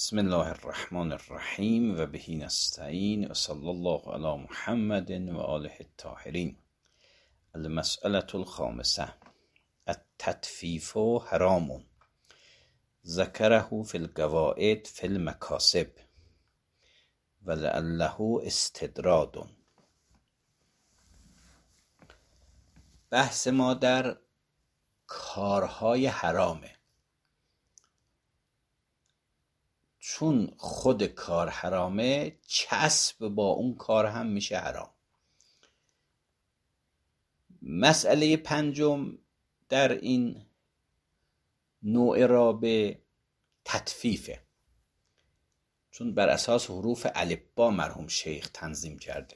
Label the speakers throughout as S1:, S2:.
S1: بسم الله الرحمن الرحیم و بهی نستعین و صلی الله علی محمد و آله الطاهرین. المسألة الخامسة التطفیف حرام ذکره فی القواعد فی المکاسب ولعله استدراد. بحث ما در کارهای حرامه. چون خود کار حرامه، چسب با اون کار هم میشه حرام. مسئله پنجم در این نوع رابع تطفیفه، چون بر اساس حروف الفبا مرحوم شیخ تنظیم کرده.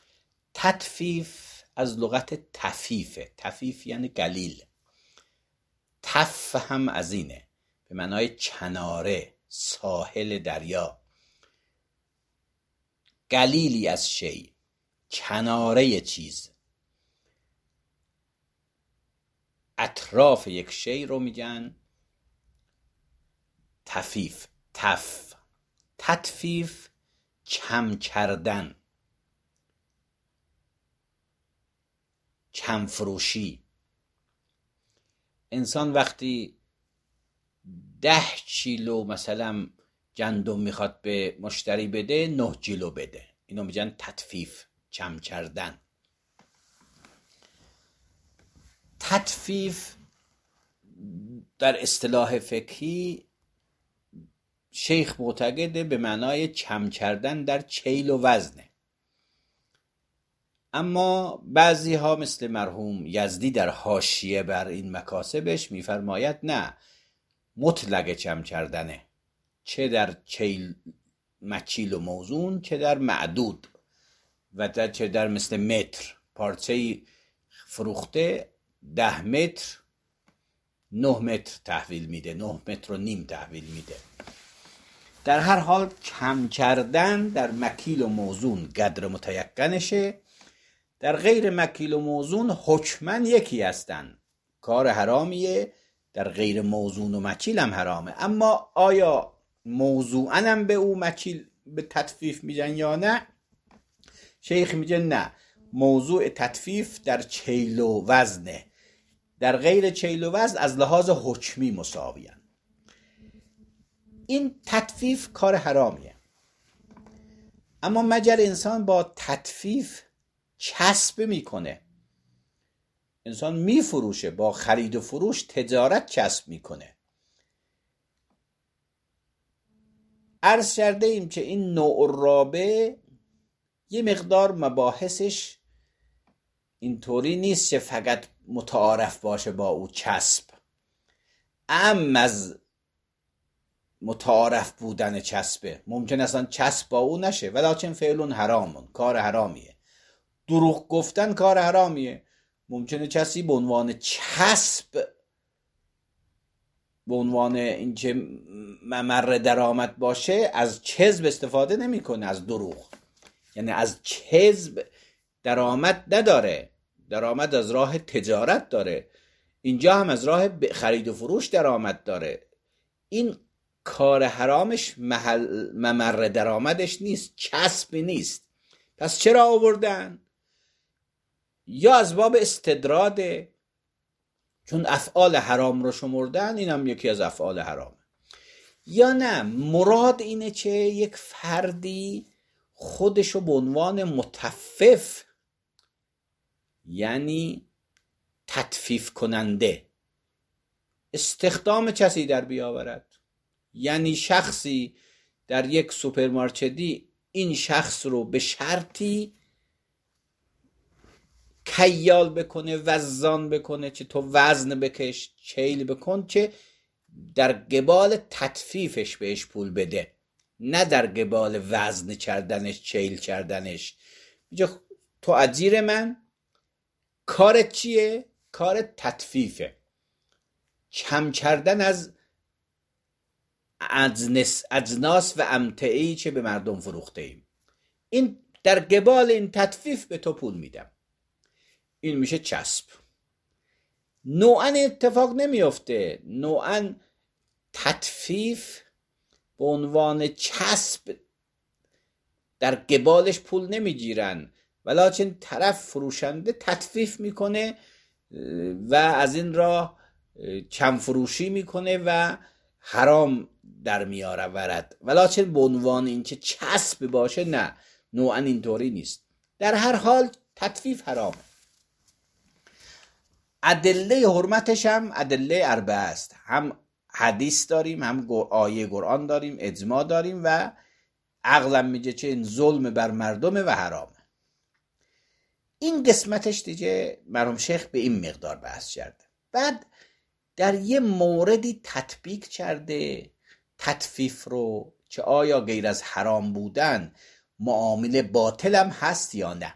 S1: تطفیف از لغت تفیفه. تفیف یعنی قلیل. تف هم از اینه، به معنای کناره، ساحل دریا. قلیلی از شی، کناره چیز، اطراف یک شی رو میگن تفیف. تطفیف کم کردن، کم فروشی. انسان وقتی 10 کیلو مثلا گندم میخواد به مشتری بده، 9 کیلو بده. اینو میگن تطفیف، کم کردن. تطفیف در اصطلاح فقهی شیخ معتقده به معنای کم کردن در کیل و وزنه. اما بعضی ها مثل مرحوم یزدی در حاشیه بر این مکاسبش میفرماید نه، مطلق کم کردنه، چه در کیل مکیل و موزون، چه در معدود و چه در مثل متر. پارچه فروخته 10 متر 9 متر تحویل میده، 9 متر و نیم تحویل میده. در هر حال کم کردن در مکیل و موزون قدر متیقنشه. در غیر مکیل و موزون حکماً یکی هستن، کار حرامیه. در غیر موزون و مکیل هم حرامه. اما آیا موضوعاً هم به او مکیل به تطفیف میگن یا نه؟ شیخ میگه نه، موضوع تطفیف در کیل و وزنه. در غیر کیل و وزن از لحاظ حکمی مساویان. این تطفیف کار حرامیه. اما مگر انسان با تطفیف کسب میکنه؟ انسان میفروشه، با خرید و فروش تجارت کسب میکنه. عرض کرده ایم که این نوع رابع یه مقدار مباحثش اینطوری نیست که فقط متعارف باشه با او کسب. اما از متعارف بودن کسبه، ممکن اصلا کسب با او نشه، ولکن فعل حرامون، کار حرامیه. دروغ گفتن کار حرامیه. ممکنه کسی به عنوان کسب، به عنوان اینکه ممر درآمد باشه، از کذب استفاده نمیکنه، از دروغ. یعنی از کذب درآمد نداره، درآمد از راه تجارت داره. اینجا هم از راه خرید و فروش درآمد داره. این کار حرامش ممر درآمدش نیست، کسب نیست. پس چرا آوردن؟ یا از باب استدراده، چون افعال حرام رو شمردن، این هم یکی از افعال حرامه. یا نه، مراد اینه که یک فردی خودشو به عنوان مطفف، یعنی تطفیف کننده، استخدام کسی در بیاورد. یعنی شخصی در یک سوپرمارکتی این شخص رو به شرطی کیال بکنه، وزن بکنه، چه تو وزن بکش، کیل بکن، که در قبال تطفیفش بهش پول بده، نه در قبال وزن کردنش، کیل کردنش. تو اجیر من، کارت چیه؟ کارت تطفیفه، کم کردن از اجناس و امتعه‌ای که به مردم فروخته ایم. این در قبال این تطفیف به تو پول میدم. این میشه کسب. نوعاً اتفاق نمیفته. نوعاً تطفیف به عنوان چسب در قبالش پول نمیگیرن، ولیکن طرف فروشنده تطفیف میکنه و از این راه کم فروشی میکنه و حرام در میاره ورد، ولیکن به عنوان اینکه چسب باشه نه، نوعا اینطوری نیست. در هر حال تطفیف حرامه. ادله حرمتش هم ادله اربعه است، هم حدیث داریم، هم آیه قرآن داریم، اجماع داریم و عقلم میگه چه این ظلم بر مردمه و حرامه. این قسمتش دیگه مرحوم شیخ به این مقدار بحث کرده. بعد در یه موردی تطبیق کرده تطفیف رو که آیا غیر از حرام بودن معامله باطل هم هست یا نه.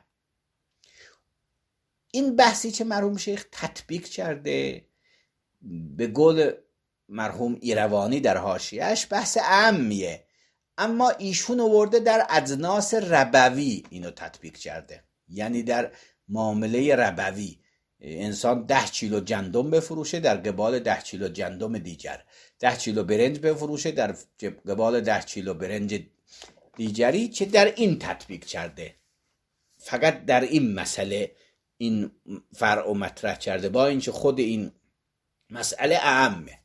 S1: این بحثی که مرحوم شیخ تطبیق کرده به قول مرحوم ایروانی در حاشیه‌اش بحث عامیه، اما ایشون آورده در اجناس ربوی اینو تطبیق کرده. یعنی در معامله ربوی انسان 10 کیلو گندم بفروشه در قبال 10 کیلو گندم دیگر، 10 کیلو برنج بفروشه در قبال 10 کیلو برنج دیگری، که در این تطبیق کرده، فقط در این مسئله این فرع مطرح کرده، با اینکه خود این مسئله اهمه.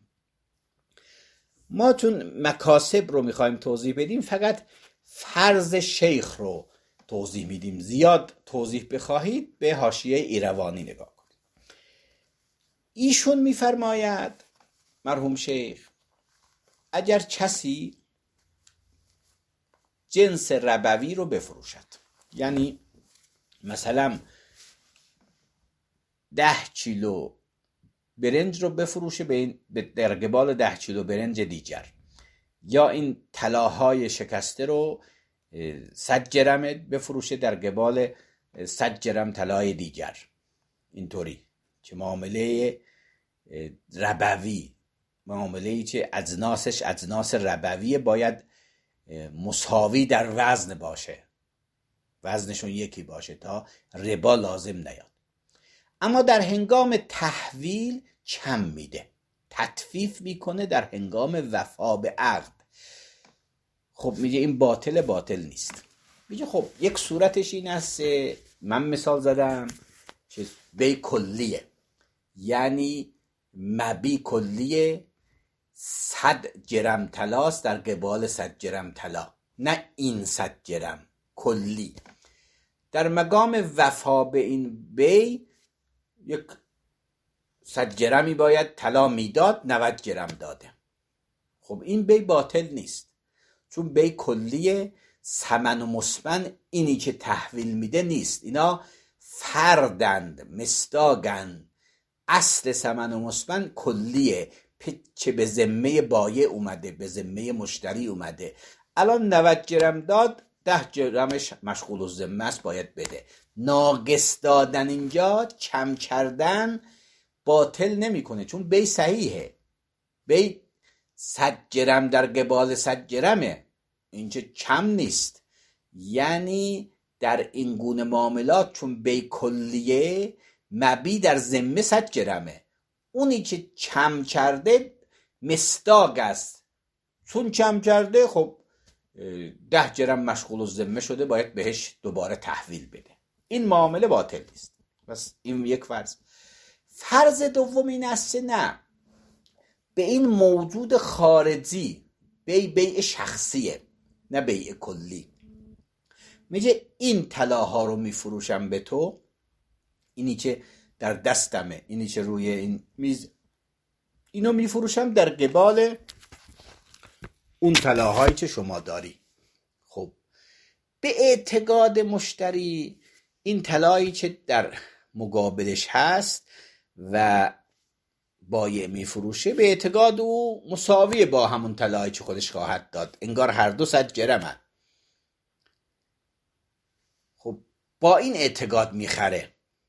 S1: ما چون مکاسب رو میخوایم توضیح بدیم فقط فرض شیخ رو توضیح میدیم، زیاد توضیح بخواهید به حاشیه ایروانی نگاه کنید. ایشون میفرماید مرحوم شیخ اگر کسی جنس ربوی رو بفروشد، یعنی مثلا 10 کیلو برنج رو بفروشه در قبال 10 کیلو برنج دیگر، یا این طلاهای شکسته رو 100 گرم بفروشه در قبال 100 گرم طلای دیگر، اینطوری که معامله ربوی، معامله‌ای که اجناسش اجناس ربویه، باید مساوی در وزن باشه، وزنشون یکی باشه تا ربا لازم نیاد. اما در هنگام تحویل کم میده، تطفیف میکنه در هنگام وفا به عقد. خب میگه این باطل نیست. میگه خب یک صورتش این است، من مثال زدم که بی کلیه، یعنی مبی کلیه 100 گرم طلاست در قبال 100 گرم طلا، نه این 100 گرم کلی. در مقام وفا به این بی یک 100 گرمی باید طلا میداد، 90 گرم داده. خب این بی باطل نیست، چون بی کلیه، ثمن و مسمن اینی که تحویل میده نیست، اینا فردند، مصداقند. اصل ثمن و مسمن کلیه که به ذمه بایع اومده، به ذمه مشتری اومده. الان 90 گرم داد، 10 گرمش مشغول الذمه است، باید بده. ناقص دادن اینجا، کم کردن باطل نمیکنه، چون بی صحیحه. بی 100 گرم در قبال 100 گرمه، اینجا کم نیست. یعنی در این گونه معاملات چون بی کلیه، مبی در ذمه 100 گرمه، اونی که کم کرده مصداق است، چون کم کرده خب 10 گرم مشغول الذمه شده، باید بهش دوباره تحویل بده. این معامله باطل نیست. بس این یک فرض. فرض دوم این است نه، به این موجود خارجی بیع شخصیه، نه بیع کلی. میگه این طلاها رو میفروشم به تو، اینی که در دستمه، اینی که روی این میز، اینو میفروشم در قبال اون طلاهایی که شما داری. خب به اعتقاد مشتری این طلایی که در مقابلش هست و بایع میفروشه، به اعتقاد او مساویه با همون طلایی که خودش خواهد داد، انگار هر دو 100 گرمه. خب با این اعتقاد میخره،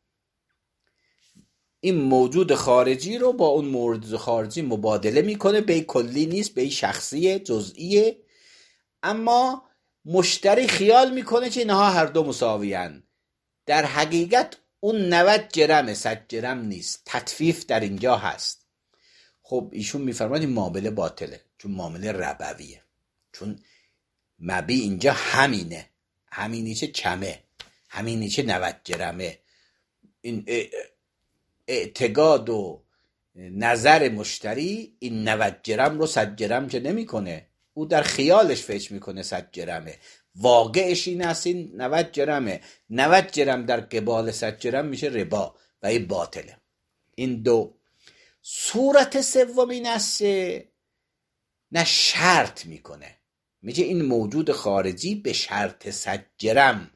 S1: این موجود خارجی رو با اون موجود خارجی مبادله میکنه. بی کلی نیست، بی شخصیه، جزئیه. اما مشتری خیال میکنه که اینها هر دو مساویان، در حقیقت اون 90 گرم 100 گرم نیست، تطفیف در اینجا هست. خب ایشون میفرماید این معامله باطله. چون معامله ربویه. چون مبی اینجا همینیچه کمه، همینیچه 90 گرمه. این اعتقاد و نظر مشتری این 90 گرم رو 100 گرم که نمیکنه، او در خیالش فکر میکنه 100 گرمه، واقعش این است این 90 گرمه. 90 گرم در قبال 100 گرم میشه ربا و این باطله. این دو. صورت سوم این است نه شرط میکنه، میگه این موجود خارجی به شرط 100 گرم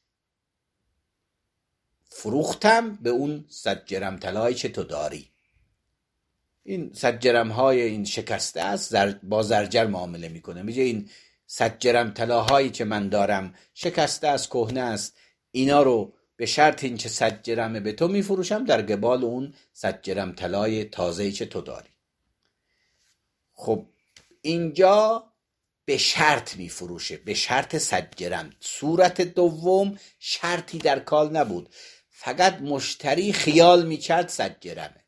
S1: فروختم به اون 100 گرم طلایی که تو داری. این 100 گرم های این شکسته است، با زرگر معامله میکنه. میگه این 100 گرم طلاهایی که من دارم شکسته است، کهنه است، اینا رو به شرط این که 100 گرمه به تو میفروشم در قبال اون 100 گرم طلای تازه‌ای که تو داری. خب اینجا به شرط میفروشه، به شرط 100 گرم. صورت دوم شرطی در کار نبود، فقط مشتری خیال میکرد 100 گرمه.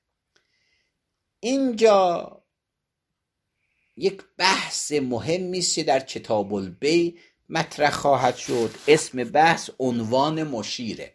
S1: اینجا یک بحث مهمی است که در کتاب البیع مطرح خواهد شد. اسم بحث عنوان مشیره.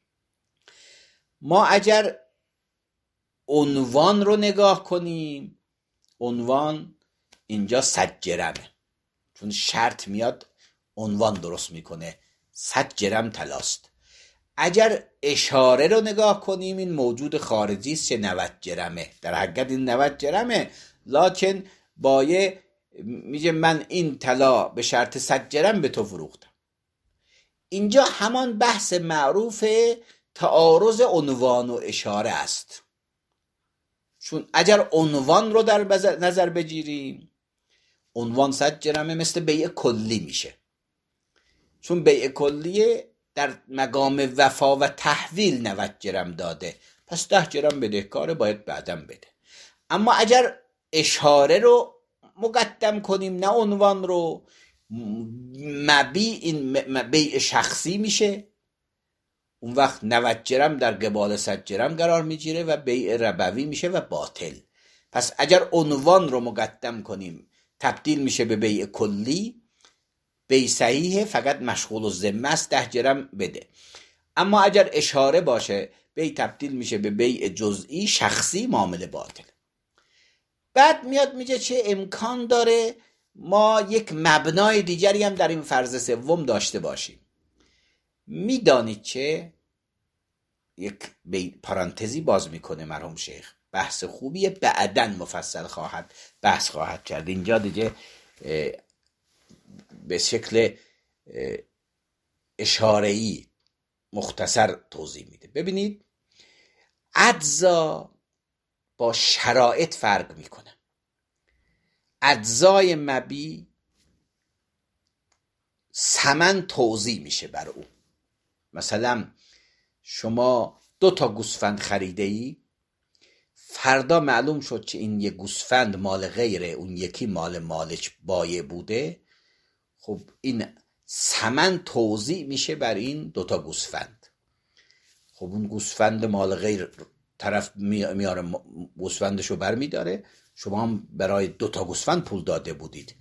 S1: ما اگر عنوان رو نگاه کنیم، عنوان اینجا 100 گرمه، چون شرط میاد عنوان درست میکنه 100 گرم طلاست. اگر اشاره رو نگاه کنیم این موجود خارجی است که 90 گرمه، در حقیقت این 90 گرمه، لکن بایه میگه من این طلا به شرط 100 گرم به تو فروختم. اینجا همان بحث معروف تعارض عنوان و اشاره است. چون اگر عنوان رو در نظر بگیریم، عنوان 100 گرمه مثل بیع کلی میشه، چون بیع کلی در مقام وفا و تحویل 90 گرم داده، پس 10 گرم بدهکاره، باید بعدم بده. اما اگر اشاره رو مقدم کنیم نه عنوان رو، مبیع این بیع شخصی میشه، اون وقت 90 گرم در قبال 100 گرم قرار میگیره و بیع ربوی میشه و باطل. پس اگر عنوان رو مقدم کنیم تبدیل میشه به بیع کلی، بیع صحیحه، فقط مشغول الذمه است، 10 گرم بده. اما اگر اشاره باشه بیع تبدیل میشه به بیع جزئی شخصی، معامله باطل. بعد میاد میگه چه امکان داره ما یک مبنای دیگری هم در این فرض سوم داشته باشیم. میدانید چه؟ یک پارانتزی باز میکنه مرحوم شیخ، بحث خوبیه، بعداً مفصل بحث خواهد کرد. اینجا دیگه به شکل اشاره‌ای مختصر توضیح میده. ببینید اجزا با شرایط فرق میکنه. اجزای مبی ثمن توزیع میشه بر او. مثلا شما 2 تا گوسفند خریده ای، فردا معلوم شد که این یک گوسفند مال غیره، اون یکی مال مالک بایع بوده، خب این ثمن توزیع میشه بر این 2 تا گوسفند. خب اون گوسفند مال غیر طرف میاره گوسفندشو بر میداره، شما هم برای 2 تا گوسفند پول داده بودید،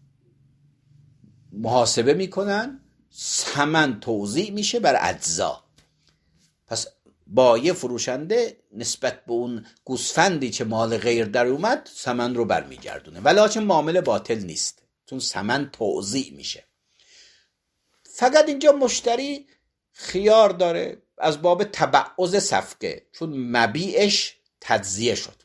S1: محاسبه میکنن، ثمن توزیع میشه بر اجزا. پس بایع فروشنده نسبت به اون گوسفندی که مال غیر در اومد ثمن رو برمیگردونه، ولی معامله باطل نیست، چون ثمن توزیع میشه. فقط اینجا مشتری خیار داره از باب تبعض صفقه، چون مبیعش تجزیه شد.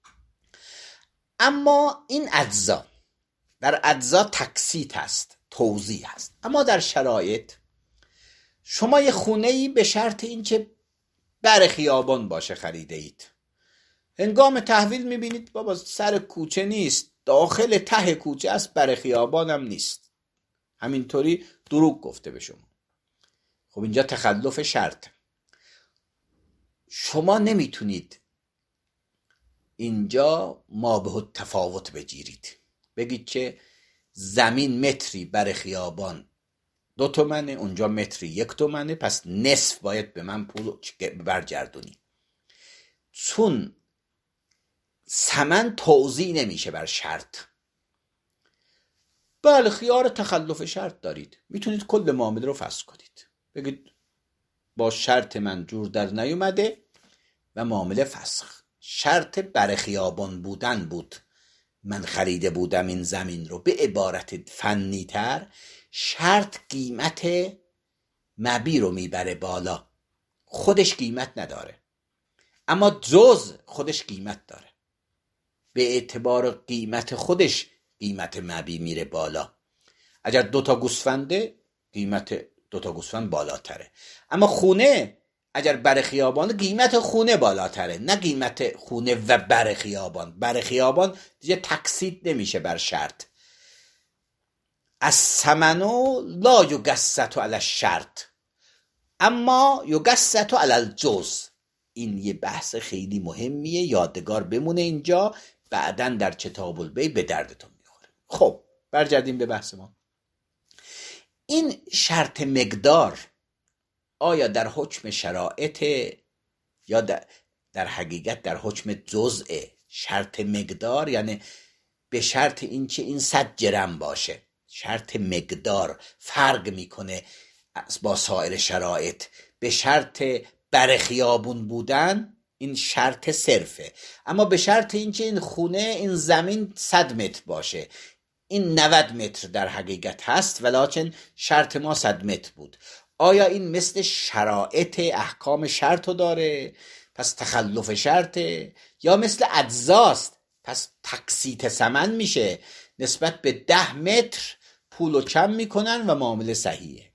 S1: اما این اجزا، در اجزا تقسیط هست، توزیع هست. اما در شرایط شما یه خونه‌ای به شرط این که بر خیابان باشه خریده اید، هنگام تحویل میبینید بابا سر کوچه نیست، داخل ته کوچه است، بر خیابان هم نیست، همینطوری دروغ گفته به شما. خب اینجا تخلف شرط. شما نمیتونید اینجا ما به تفاوت بگیرید، بگید که زمین متری بر خیابان 2 تومنه، اونجا متری 1 تومنه، پس نصف باید به من پول برگردونی. چون ثمن توزیع نمیشه بر شرط. بله خیار تخلف شرط دارید، میتونید کل معامله رو فسخ کنید، بگید با شرط من جور در نیومده و معامله فسخ. شرط بر خیابان بودن بود، من خریده بودم این زمین رو. به عبارت فنی تر، شرط قیمت مبی رو میبره بالا، خودش قیمت نداره، اما جز خودش قیمت داره، به اعتبار قیمت خودش قیمت مبی میره بالا. اگر 2 گوسفنده، قیمت 2 گوسفند بالاتره، اما خونه اگر بر خیابان، قیمت خونه بالاتره، نه قیمت خونه و بر خیابان. بر خیابان دیگه تقسیط نمیشه بر شرط. از ثمنو لا یگسط علی الشرط اما یگسط علی الجزء. این یه بحث خیلی مهمیه، یادگار بمونه اینجا، بعداً در کتاب البیع به دردتون میخوره. خب برگردیم به بحث ما. این شرط مقدار آیا در حکم شرایط یا در حقیقت در حکم جزء؟ شرط مقدار یعنی به شرط اینکه این 100 گرم باشه. شرط مقدار فرق میکنه با سایر شرایط. به شرط بر خیابون بودن این شرط صرفه، اما به شرط اینکه این خونه، این زمین 100 متر باشه، این 90 متر در حقیقت هست ولیکن شرط ما 100 متر بود. آیا این مثل شرایط احکام شرط رو داره پس تخلف شرطه، یا مثل اجزاست پس تقسیط ثمن میشه، نسبت به 10 متر پولو کم میکنن و معامله صحیحه؟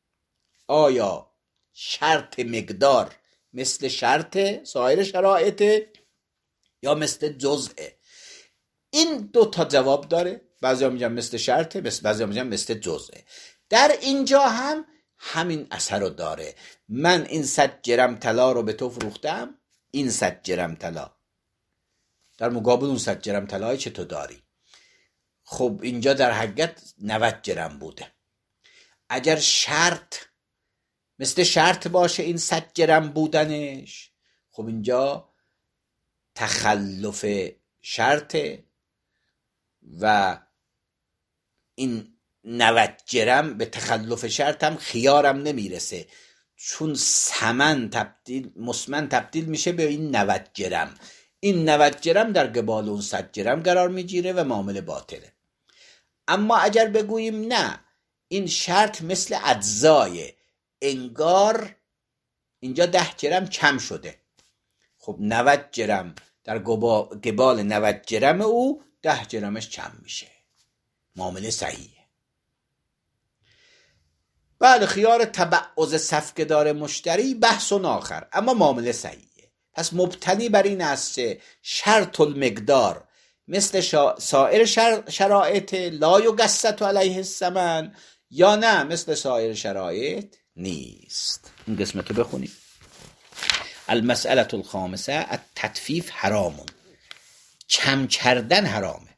S1: آیا شرط مقدار مثل شرط سایر شرایط یا مثل جزء؟ این 2 جواب داره. بعضیا میگن مثل شرطه، بعضیا میگن مثل جزء. در اینجا هم همین اثر رو داره. من این 100 گرم طلا رو به تو فروختم، این 100 گرم طلا، در مقابل اون 100 گرم طلایی چه تو داری. خب اینجا در حقیقت 90 گرم بوده. اگر شرط مثل شرط باشه این 100 گرم بودنش، خب اینجا تخلف شرطه و این 90 گرم به تخلف شرط هم خیارم نمیرسه، چون ثمن مسمن تبدیل میشه به این 90 گرم. این 90 گرم در قبال اون 100 گرم قرار میگیره و معامله باطله. اما اگر بگوییم نه، این شرط مثل اجزای، انگار اینجا 10 گرم کم شده، خب 90 گرم در قبال 90 گرم او 10 گرمش کم میشه، معامله صحیحه. بله خیار تبعض صفقه دار مشتری بحث آخر، اما معامله صحیحه. پس مبتنی بر این است که شرط المقدار مثل سایر شرایط لا یگسط علیه الثمن، یا نه مثل سایر شرایط نیست. این قسمت رو بخونیم. المسئله الخامسه التطفیف حرام، کم کردن حرامه.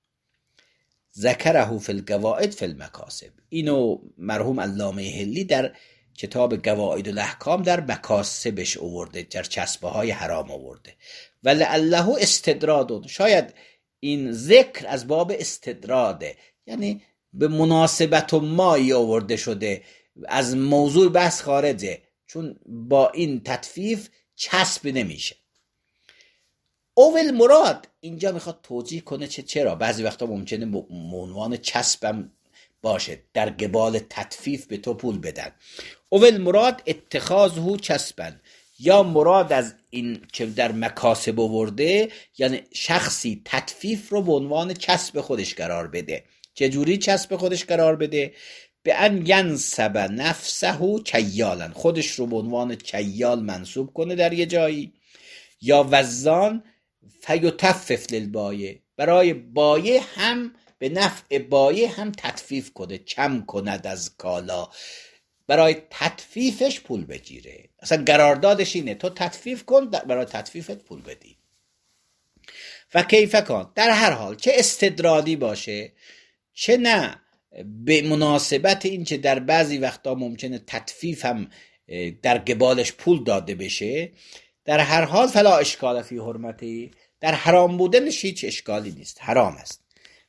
S1: ذکره فی القواعد فی المکاسب. اینو مرحوم علامه حلی در کتاب قواعد الاحکام در مکاسبش آورده، در چسبه های حرام آورده. ولعله استدراد، شاید این ذکر از باب استدراده، یعنی به مناسبت مایی آورده شده، از موضوع بحث خارجه، چون با این تطفیف چسب نمیشه. اول مراد اینجا میخواد توجیه کنه چرا بعضی وقتا ممکنه عنوان چسبم باشه، در قبال تطفیف به تو پول بدن. اول مراد اتخاذه چسبن، یا مراد از این که در مکاسب آورده یعنی شخصی تطفیف رو به عنوان چسب خودش قرار بده. چجوری چسب خودش قرار بده؟ به ان ینسب نفسه کیالا، خودش رو به عنوان کیال منصوب کنه در یه جایی، یا وزان فیتفف للبایع، برای بایع هم به نفع بایع هم تطفیف کنه، کم کند از کالا، برای تطفیفش پول بگیره. اصلا قراردادش اینه تو تطفیف کن، برای تطفیفت پول بدی. و کیف کن، در هر حال چه استدرالی باشه چه نه، به مناسبت این که در بعضی وقتا ممکنه تطفیف هم در قبالش پول داده بشه، در هر حال فلا اشکال فی حرمتی، در حرام بودنش هیچ اشکالی نیست، حرام است.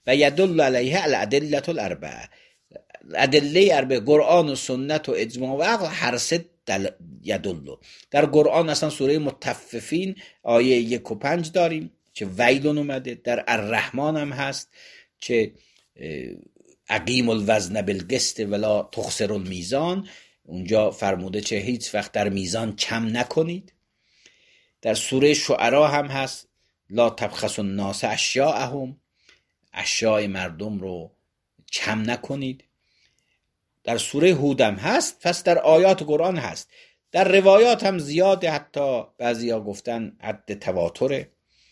S1: و یدل علیه الادله الاربعه، ادله اربعه قرآن و سنت و اجماع و عقل هر سه یدل. در قرآن اصلا سوره مطففین آیه 1 و 5 داریم چه ویلون اومده، در الرحمن هم هست چه اقیم الوزن بالقسط ولا تخسر المیزان، اونجا فرموده چه هیچ وقت در میزان کم نکنید. در سوره شعرا هم هست لا تبخسوا الناس اشیاءهم، اشیاء مردم رو کم نکنید. در سوره هود هم هست، پس در آیات قرآن هست. در روایات هم زیاده، حتی بعضیا گفتن حد تواتره.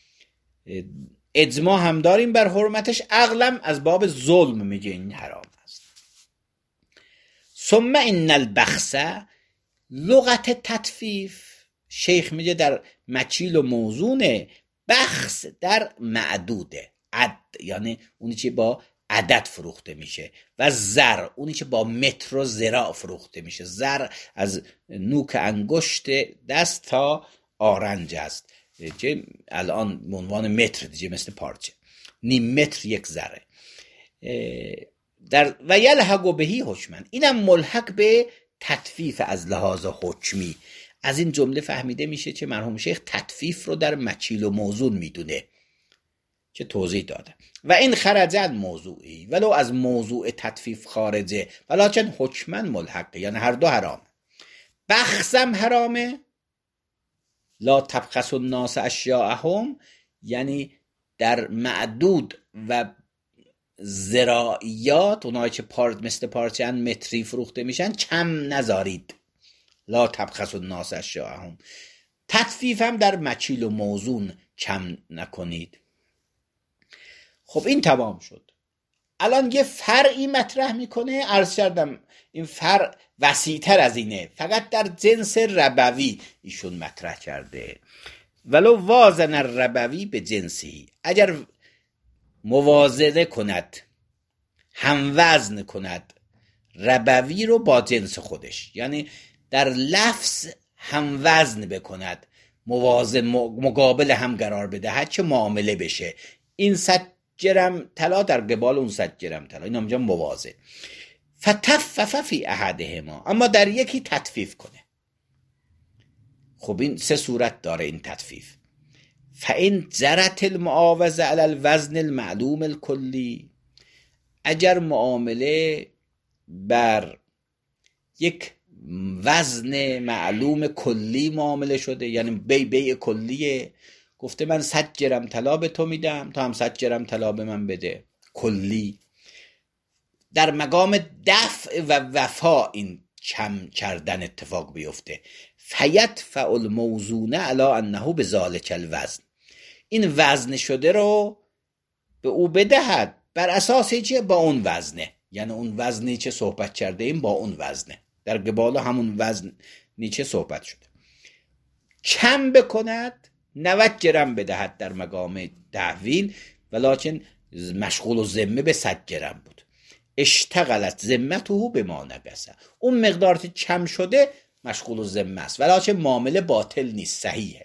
S1: اجماع هم داریم بر حرمتش، عقلم از باب ظلم میگه این حرام است. ثم ان البخس لغت تطفیف، شیخ میگه در مکیل و موزونه، بخس در معدوده، عد یعنی اونی که با عدد فروخته میشه، و زر اونی که با متر و ذراع فروخته میشه. زر از نوک انگشت دست تا آرنج است که الان به عنوان متر دیگه مثل پارچه، نیم متر یک ذره. در و یلحق بهی حکمن، اینم ملحق به تطفیف از لحاظ حکمی. از این جمله فهمیده میشه که مرحوم شیخ تطفیف رو در مکیل و موزون میدونه که توضیح داده. و این خرجن موضوعی ولو از موضوع تطفیف خارجه ولکن حکمن ملحقه، یعنی هر دو حرام. بخسم حرامه، لا تبخسوا الناس اشیاءهم، یعنی در معدود و زراعیات اونایی که مثل پارچه متری فروخته میشن کم نذارید، لا تبخسوا الناس اشیاءهم. تطفیف هم در مکیل و موزون کم نکنید. خب این تمام شد. الان یه فرعی مطرح میکنه، عرض کردم این فرع وسیع‌تر از اینه، فقط در جنس ربوی ایشون مطرح کرده. ولو وازن الربوی به جنسی، اگر موازنه کند، هم وزن کند ربوی رو با جنس خودش، یعنی در لفظ هم وزن بکند، موازن مقابل هم قرار بده، چه معامله بشه، این 100 گرم طلا در قبال اون 100 گرم طلا، این همجا موازه. فتفف فی احدهما، اما در یکی تطفیف کنه. خب این سه صورت داره این تطفیف. فإن جرت المعاوضه علی الوزن المعلوم الکلی، اگر معامله بر یک وزن معلوم کلی معامله شده، یعنی بیع کلیه، گفته من 100 گرم طلا به تو میدم، تو هم 100 گرم طلا به من بده، کلی. در مقام دفع و وفا این کم کردن اتفاق بیفته. فیدفع الموزون علی انه بذلک الوزن، این وزن شده رو به او بدهد بر اساس چیه؟ با اون وزنه، یعنی اون وزنی که صحبت کرده ایم با اون وزنه، در قبال همون وزنی که صحبت شده. کم بکند 90 گرم بدهد در مقام تحویل، ولکن مشغول و ذمه به 100 گرم بود. اشتغلت ذمته به ما نقصه، اون مقدار که کم شده مشغول و ذمه است، ولکن معامله باطل نیست، صحیحه.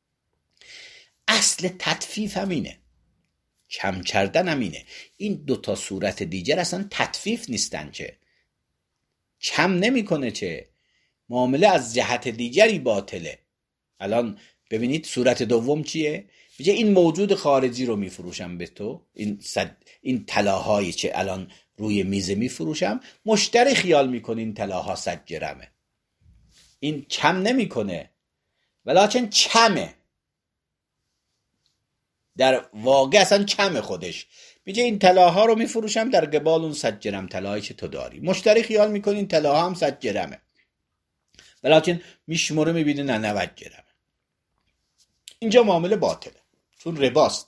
S1: اصل تطفیف همینه، کم کردن همینه. این دوتا صورت دیگر اصلا تطفیف نیستن، که کم نمیکنه، چه معامله از جهت دیگری باطله. الان ببینید صورت دوم چیه؟ میگه این موجود خارجی رو میفروشم به تو، این طلاهایی که الان روی میز میفروشم، مشتری خیال میکنه این طلاها 100 گرمه، این کم نمیکنه ولکن کمه، در واقع اصلا کمه خودش. میگه این طلاها رو میفروشم در قبال اون 100 گرم طلایی که تو داری، مشتری خیال میکنه این طلاها هم 100 گرمه، ولکن میشموره میبینه نه 90 گرمه. اینجا معامله باطله، چون رباست.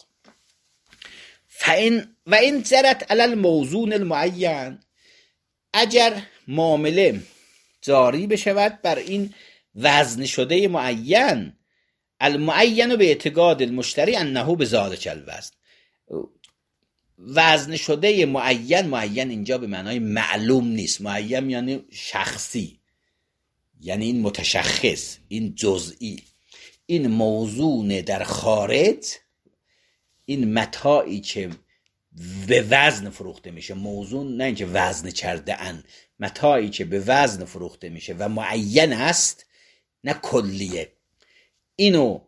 S1: و این جرت علی الموزون المعین، اگر معامله جاری بشود بر این وزن شده معین، المعین به اعتقاد المشتری انه بذلک الوزن، وزن شده معین اینجا به معنای معلوم نیست، معین یعنی شخصی، یعنی این متشخص، این جزئی، این موزون در خارج، این متاعی که به وزن فروخته میشه، موزون نه اینکه وزن کرده ان، متاعی که به وزن فروخته میشه و معین است نه کلیه، اینو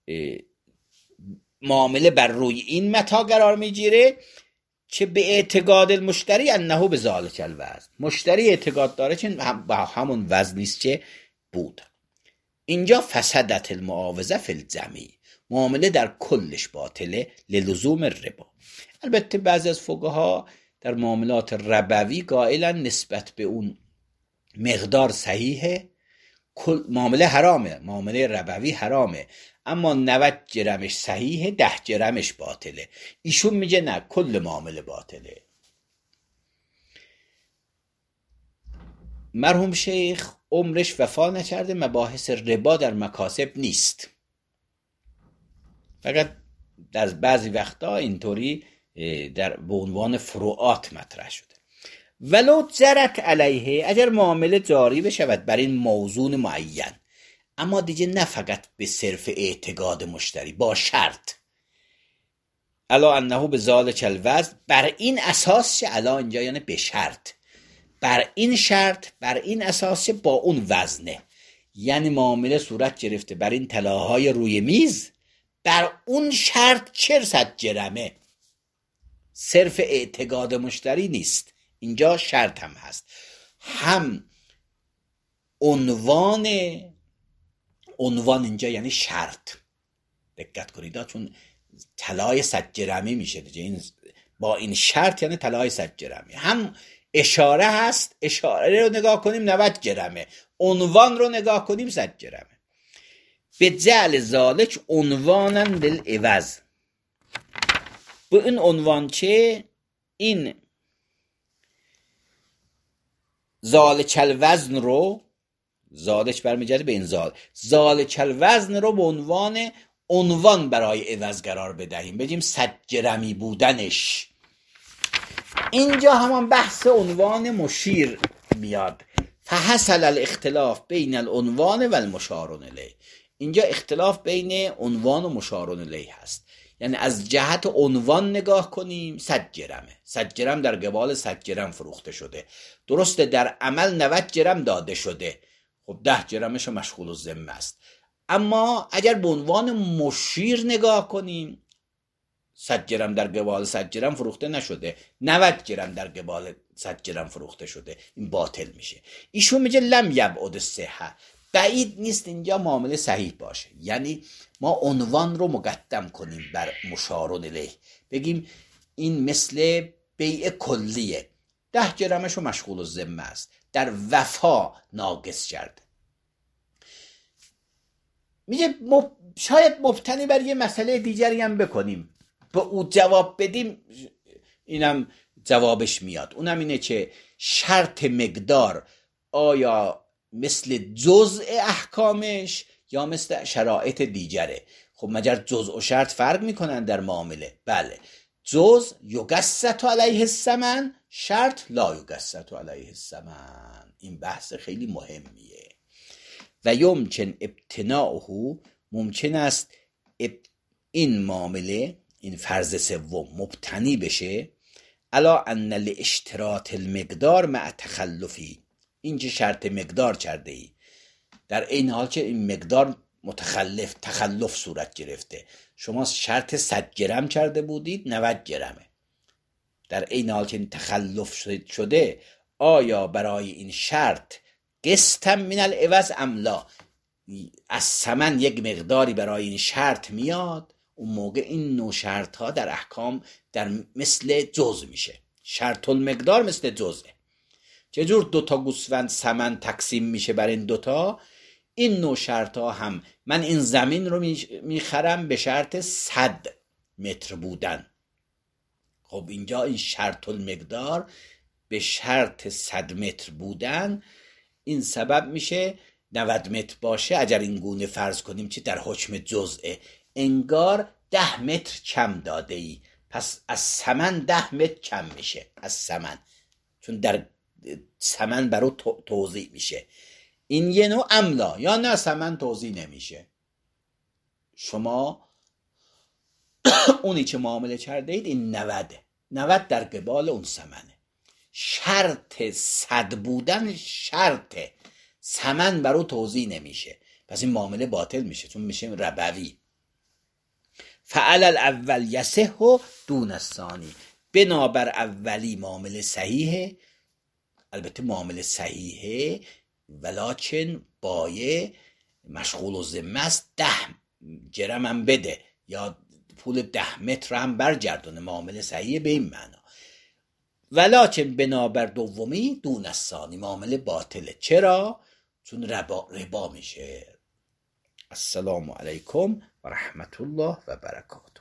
S1: معامله بر روی این متاع قرار میگیره که به اعتقاد المشتری انه به ذالک الوزن، مشتری اعتقاد داره که با همون وزن نیست که بود. اینجا فسدت المعاوضه فی الجمیع، معامله در کلش باطله للزوم الربا. البته بعضی از فقها در معاملات ربوی قائلن نسبت به اون مقدار صحیحه، معامله حرامه، معامله ربوی حرامه، اما 90 جرمش صحیحه، 10 جرمش باطله. ایشون میگه نه، کل معامله باطله. مرحوم شیخ عمرش وفا نکرده، مباحث ربا در مکاسب نیست، فقط در بعضی وقتا اینطوری به عنوان فروعات مطرح شده. ولو جرت علیه، اگر معامله جاری بشود بر این موزون معین، اما دیگه نه فقط به صرف اعتقاد مشتری، با شرط الا انه به ذالک الوزن، بر این اساس چه، الا اینجا یعنی به شرط، بر این شرط، بر این اساس با اون وزنه، یعنی معامله صورت گرفته بر این طلاهای روی میز، بر اون شرط 400 جرمه، صرف اعتقاد مشتری نیست، اینجا شرط هم هست، هم عنوان اینجا یعنی شرط، دقت کنید چون طلای 100 جرمی میشه دیگه، این با این شرط یعنی طلای 100 جرمی، هم اشاره هست، اشاره رو نگاه کنیم 90 جرمه، عنوان رو نگاه کنیم 100 جرمه. به جعل ذالک عنوانا للعوض، به این عنوان که این ذالک الوزن رو، ذالک برمیگرده به این ذالک الوزن رو به عنوان برای عوض قرار بدهیم، بگیم 100 جرمی بودنش. اینجا همان بحث عنوان مشیر میاد، فحصل الاختلاف بین العنوان و المشار الیه، اینجا اختلاف بین عنوان و مشار الیه هست، یعنی از جهت عنوان نگاه کنیم 100 جرمه، 100 جرم در قبال 100 جرم فروخته شده، درسته در عمل 90 جرم داده شده، خب 10 جرمش مشغول الذمه است. اما اگر به عنوان مشیر نگاه کنیم 100 جرم در قبال 100 جرم فروخته نشده، 90 جرم در قبال 100 جرم فروخته شده، این باطل میشه. ایشون میگه لم یبعد الصحه، بعید نیست اینجا معامله صحیح باشه، یعنی ما عنوان رو مقدم کنیم بر مشار الیه، بگیم این مثل بیع کلیه، 10 جرمش رو مشغول الذمه است، در وفا ناقص کرده. میگه شاید مبتنی بر یه مسئله دیگری هم بکنیم، به او جواب بدیم، اینم جوابش میاد، اونم اینه که شرط مقدار آیا مثل جزء احکامش یا مثل شرایط دیگره. خب مگر جزء و شرط فرق میکنن در معامله؟ بله، جزء یقسط علیه الثمن، شرط لا یقسط علیه الثمن. این بحث خیلی مهمیه. و یمکن ابتناؤه، ممکن است این معامله، این فرض سوم مبتنی بشه علا ان لاشتراط المقدار مع تخلفی، این که شرط مقدار کرده ای، در این حال که این مقدار تخلف صورت گرفته، شما شرط 100 جرم کرده بودید 90 جرمه، در این حال که این تخلف شده، آیا برای این شرط قسطم من العوض ام لا، از ثمن یک مقداری برای این شرط میاد، اون موقع این نوع شرط ها در احکام در مثل جزء میشه، شرط المقدار مثل جزءه. چجور دوتا گوسفند ثمن تقسیم میشه بر این دوتا، این نوع شرط ها هم، من این زمین رو میخرم به شرط 100 متر بودن، خب اینجا این شرط المقدار به شرط 100 متر بودن، این سبب میشه 90 متر باشه، اگر این گونه فرض کنیم که در حکم جزءه، انگار 10 متر کم داده ای، پس از ثمن 10 متر کم میشه از ثمن، چون در ثمن برای توزیع میشه. این یه نوع املا، یا نه ثمن توزیع نمیشه، شما اونی که معامله کرده اید این 90 90 در قبال اون ثمنه. شرط 100 بودن شرطه، ثمن برو توضیح نمیشه، پس این معامله باطل میشه، چون میشه ربوی. فعل الاول یصح دون الثانی، بنابر اولی معامله صحیحه، البته معامله صحیحه ولکن بایع مشغول و ذمه است، 10 جرم هم بده یا پول 10 متر هم برگردونه، معامله صحیحه به این معنا. ولکن بنابر دومی دون الثانی، معامله باطله. چرا؟ چون ربا میشه. السلام علیکم و رحمت الله و برکاته.